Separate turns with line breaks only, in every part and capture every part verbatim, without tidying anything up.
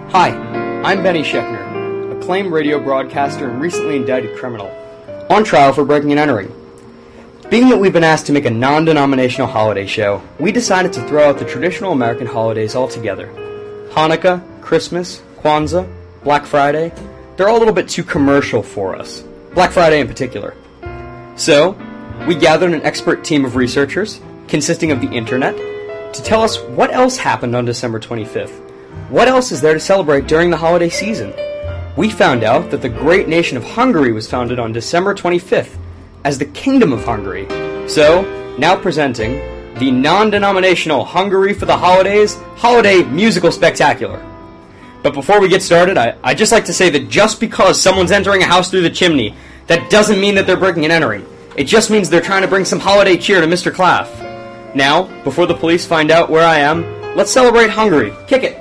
Hi, I'm Benny Schechner, acclaimed radio broadcaster and recently indicted criminal, on trial for breaking and entering. Being that we've been asked to make a non-denominational holiday show, we decided to throw out the traditional American holidays altogether. Hanukkah, Christmas, Kwanzaa, Black Friday, they're all a little bit too commercial for us. Black Friday in particular. So, we gathered an expert team of researchers, consisting of the internet, to tell us what else happened on December twenty-fifth. What else is there to celebrate during the holiday season? We found out that the great nation of Hungary was founded on December twenty-fifth as the Kingdom of Hungary. So, now presenting the non-denominational Hungary for the Holidays Holiday Musical Spectacular. But before we get started, I, I'd just like to say that just because someone's entering a house through the chimney, that doesn't mean that they're breaking and entering. It just means they're trying to bring some holiday cheer to Mister Claff. Now, before the police find out where I am, let's celebrate Hungary. Kick it!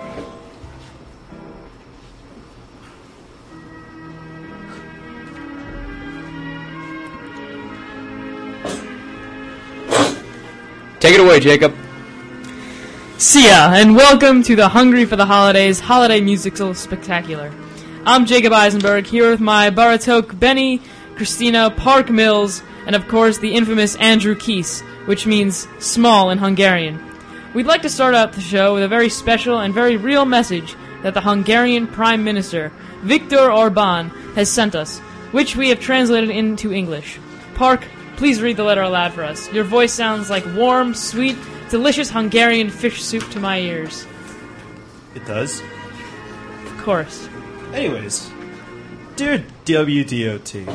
Take it away, Jacob.
See ya, and welcome to the Hungry for the Holidays Holiday Musical Spectacular. I'm Jacob Eisenberg, here with my Baratok, Benny, Christina, Park Mills, and of course the infamous Andrew Kies, which means small in Hungarian. We'd like to start out the show with a very special and very real message that the Hungarian Prime Minister, Viktor Orbán, has sent us, which we have translated into English. Park, please read the letter aloud for us. Your voice sounds like warm, sweet, delicious Hungarian fish soup to my ears.
It does?
Of course.
Anyways, dear W D O T,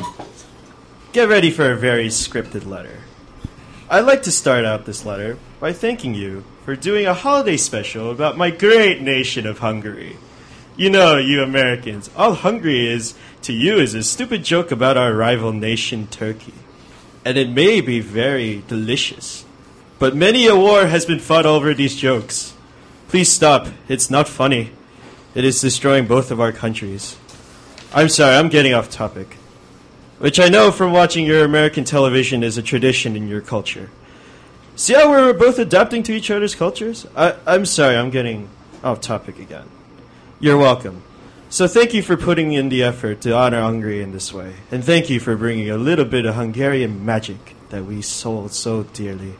get ready for a very scripted letter. I'd like to start out this letter by thanking you for doing a holiday special about my great nation of Hungary. You know, you Americans, all Hungary is to you is a stupid joke about our rival nation, Turkey. And it may be very delicious, but many a war has been fought over these jokes. Please stop. It's not funny. It is destroying both of our countries. I'm sorry, I'm getting off topic. Which I know from watching your American television is a tradition in your culture. See how we're both adapting to each other's cultures? I, I'm sorry, I'm getting off topic again. You're welcome. So thank you for putting in the effort to honor Hungary in this way. And thank you for bringing a little bit of Hungarian magic that we sold so dearly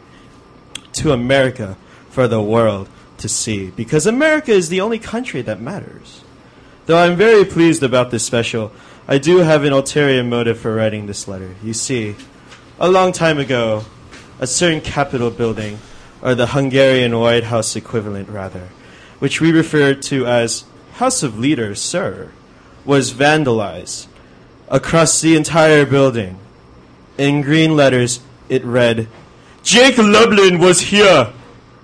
to America for the world to see. Because America is the only country that matters. Though I'm very pleased about this special, I do have an ulterior motive for writing this letter. You see, a long time ago, a certain Capitol building, or the Hungarian White House equivalent rather, which we refer to as House of Leaders, sir, was vandalized across the entire building. In green letters, it read, Jake Lublin was here.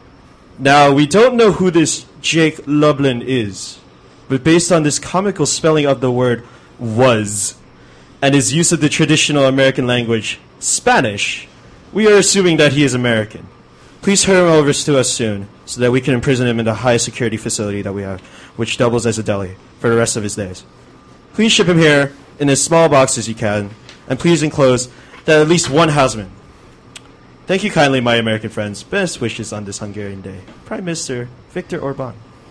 Now, we don't know who this Jake Lublin is, but based on this comical spelling of the word was, and his use of the traditional American language, Spanish, we are assuming that he is American. Please hurry him over to us soon, so that we can imprison him in the high security facility that we have, which doubles as a deli for the rest of his days. Please ship him here in as small box as you can, and please enclose that at least one houseman. Thank you kindly, my American friends. Best wishes on this Hungarian day. Prime Minister Viktor Orbán.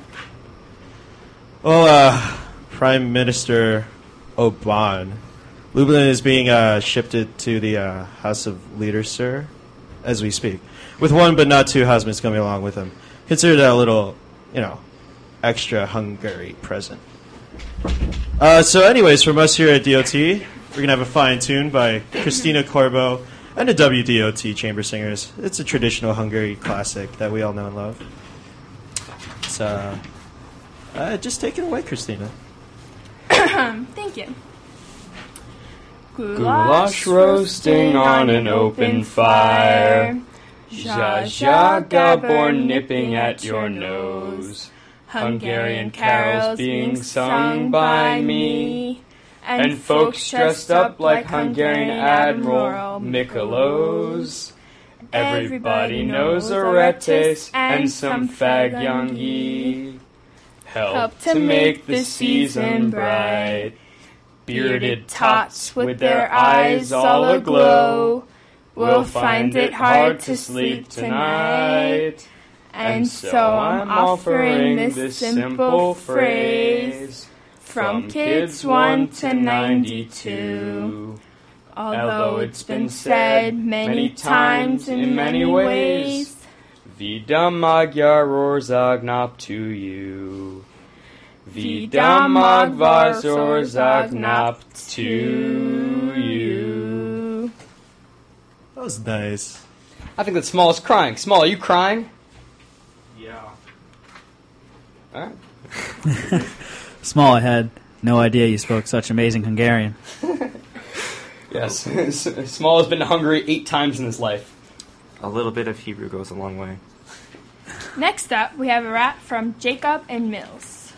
Well, uh, Prime Minister Orbán. Lublin is being uh, shipped to the uh, House of Leaders, sir, as we speak. With one but not two housemen coming along with him. Consider that a little, you know, extra Hungary present. Uh, so anyways, from us here at D O T, we're going to have a fine tune by Christina Corbo and the W D O T Chamber Singers. It's a traditional Hungary classic that we all know and love. So, uh, uh, just take it away, Christina.
Thank you.
Goulash roasting on an open fire. Zsa Zsa Gabor nipping at your nose. Hungarian carols being sung by me. And folks dressed up like Hungarian Admiral Mikolos. Everybody knows Aretes and some fagyangi. Help to make the season bright. Bearded tots with their eyes all aglow. We'll find it hard to sleep tonight.
And so I'm offering this simple phrase from kids one to ninety-two. Although it's been said many times in many ways,
Vida magyar ország nap to you. Vida magvars ország nap to you.
That was nice.
I think that Small is crying. Small, are you crying?
Yeah.
Alright.
Small, I had no idea you spoke such amazing Hungarian.
Yes. Small has been to Hungary eight times in his life.
A little bit of Hebrew goes a long way.
Next up, we have a rap from Jacob and Mills.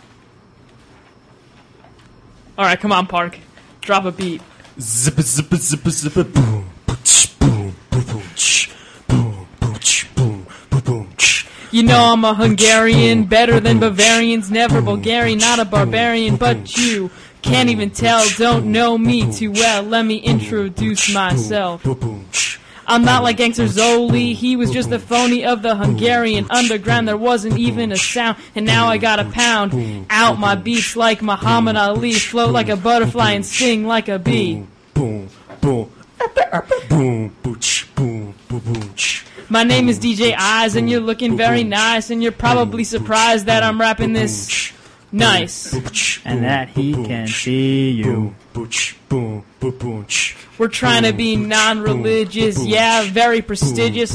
Alright, come on, Park. Drop a beat.
Zippa zippa zippa zippa boom boom boom boom boom boom boom boom boom.
You know I'm a Hungarian, better than Bavarians, never Bulgarian, not a barbarian, but you can't even tell, don't know me too well. Let me introduce myself. I'm not like Gangster Zoli, he was just the phony of the Hungarian underground. There wasn't even a sound, and now I got a pound out my beats like Muhammad Ali. Float like a butterfly and sing like a bee.
Boom boom boom boom boom boom.
My name is D J Eyes, and you're looking very nice, and you're probably surprised that I'm rapping this nice.
And that he can see you.
We're trying to be non-religious, yeah, very prestigious.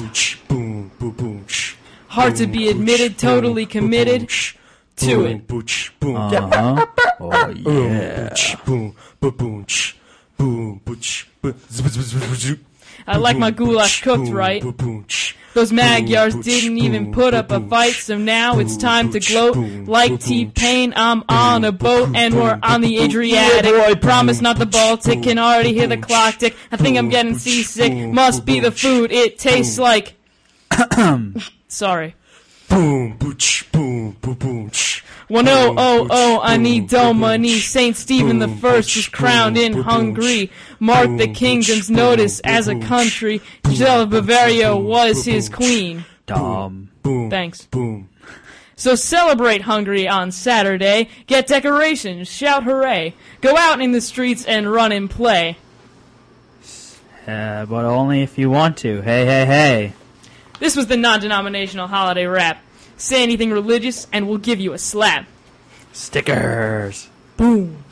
Hard to be admitted, totally committed to it.
Uh-huh. Oh, yeah.
I like my goulash cooked right. Those Magyars didn't even put up a fight, so now it's time to gloat. Like T-Pain, I'm on a boat, and we're on the Adriatic. Promise not the Baltic, can already hear the clock tick. I think I'm getting seasick, must be the food, it tastes like... Sorry.
Boom, booch, boom, boom, boom.
One oh oh oh, I need dough money. Saint Stephen the First was crowned in Hungary. Marked the kingdom's notice as a country. Giselle of Bavaria was his queen.
Dumb.
Thanks. So celebrate Hungary on Saturday. Get decorations, shout hooray. Go out in the streets and run and play.
Uh, but only if you want to. Hey, hey, hey.
This was the non-denominational holiday rap. Say anything religious and we'll give you a slap.
Stickers.
Boom.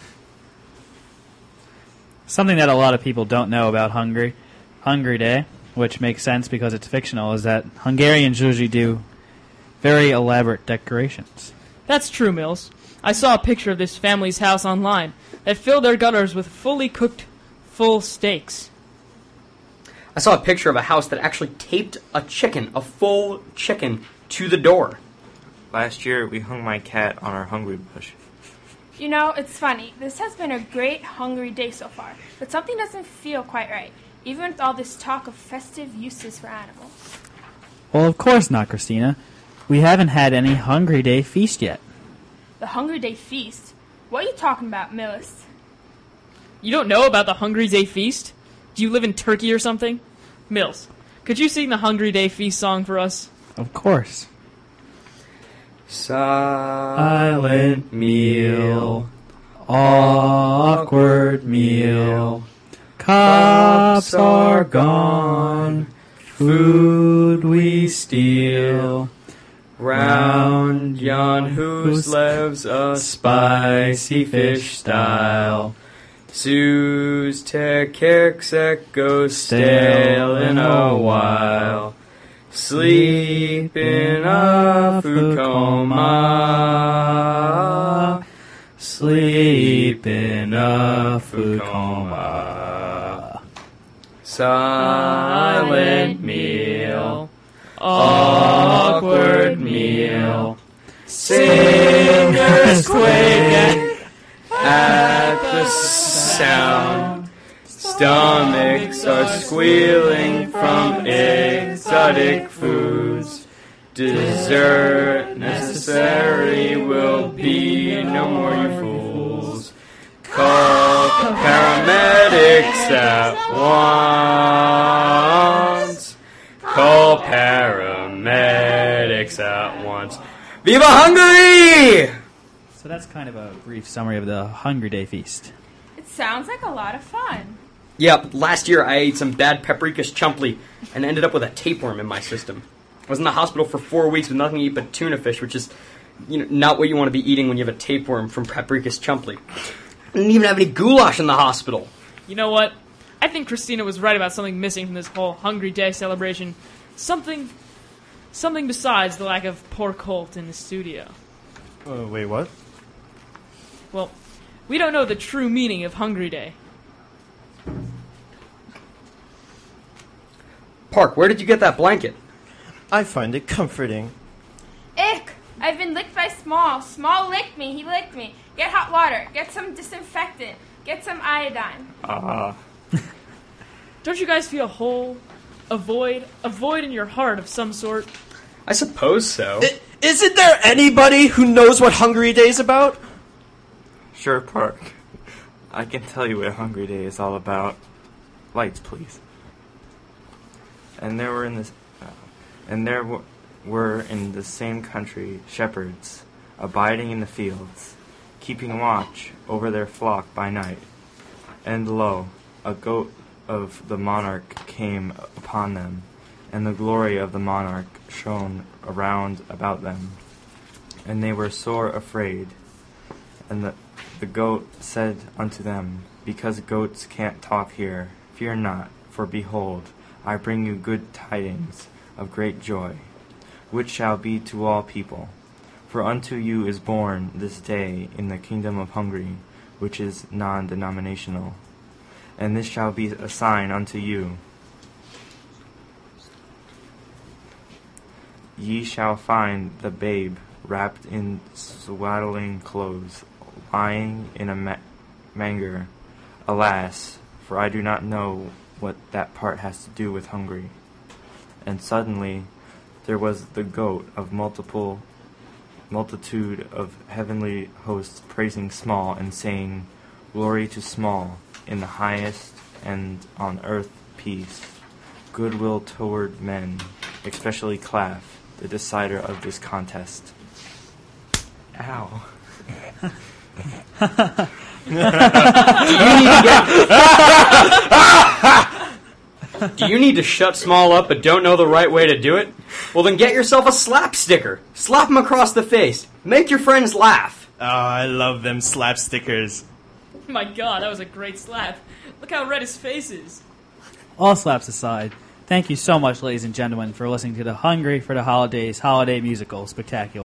Something that a lot of people don't know about Hungary, Hungry Day, which makes sense because it's fictional, is that Hungarians usually do very elaborate decorations.
That's true, Mills. I saw a picture of this family's house online that filled their gutters with fully cooked full steaks.
I saw a picture of a house that actually taped a chicken, a full chicken, to the door.
Last year, we hung my cat on our hungry bush.
You know, it's funny. This has been a great Hungry Day so far, but something doesn't feel quite right, even with all this talk of festive uses for animals.
Well, of course not, Christina. We haven't had any Hungry Day feast yet.
The Hungry Day feast? What are you talking about, Millis?
You don't know about the Hungry Day feast? Do you live in Turkey or something? Mills, could you sing the Hungry Day feast song for us?
Of course.
Silent meal,
awkward meal, cups are gone, food we steal,
round yon whose lives a spicy fish style. Zeus te kirksek goes stale in a while. Sleep in a food coma. Sleep in a food coma. Silent meal, awkward meal. Singers quake at the sound. Stomachs are squealing from exotic foods. Dessert necessary will be no more, you fools. Call paramedics at once. Call paramedics at Viva Hungary!
So that's kind of a brief summary of the Hungry Day feast.
It sounds like a lot of fun.
Yep, last year I ate some bad paprika's chumpli and ended up with a tapeworm in my system. I was in the hospital for four weeks with nothing to eat but tuna fish, which is, you know, not what you want to be eating when you have a tapeworm from paprika's chumpli. I didn't even have any goulash in the hospital.
You know what? I think Christina was right about something missing from this whole Hungry Day celebration. Something, something besides the lack of pork Holt in the studio.
Uh, wait, what?
Well, we don't know the true meaning of Hungry Day.
Park, where did you get that blanket?
I find it comforting.
Ick! I've been licked by Small. Small licked me. He licked me. Get hot water. Get some disinfectant. Get some iodine.
Ah. Uh.
Don't you guys feel a hole, a void, a void in your heart of some sort?
I suppose so.
I, isn't there anybody who knows what Hungry Day is about?
Sure, Park. I can tell you what Hungry Day is all about. Lights, please. And there were in this, uh, and there w- were in the same country shepherds, abiding in the fields, keeping watch over their flock by night. And lo, a goat of the monarch came upon them, and the glory of the monarch shone around about them. And they were sore afraid. And the, the goat said unto them, because goats can't talk here, fear not, for behold, I bring you good tidings of great joy, which shall be to all people. For unto you is born this day in the kingdom of Hungary, which is non-denominational. And this shall be a sign unto you. Ye shall find the babe wrapped in swaddling clothes, lying in a ma- manger. Alas, for I do not know what that part has to do with Hungary. And suddenly there was the goat of multiple multitude of heavenly hosts praising Small and saying, Glory to Small in the highest, and on earth peace, goodwill toward men, especially Claff, the decider of this contest. Ow.
Do you need to get... Do you need to shut Small up but don't know the right way to do it? Well, then get yourself a slap sticker. Slap him across the face. Make your friends laugh.
Oh, I love them slap stickers.
My God, that was a great slap. Look how red his face is.
All slaps aside, thank you so much, ladies and gentlemen, for listening to the Hungry for the Holidays Holiday Musical Spectacular.